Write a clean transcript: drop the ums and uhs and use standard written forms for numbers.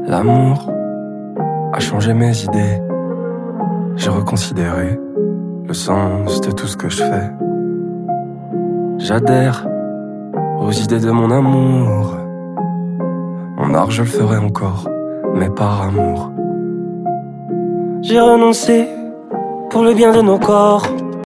L'amour a changé mes idées. J'ai reconsidéré le sens de tout ce que je fais. J'adhère aux idées de mon amour. Mon art, je le ferai encore, mais par amour. J'ai renoncé pour le bien de nos corps.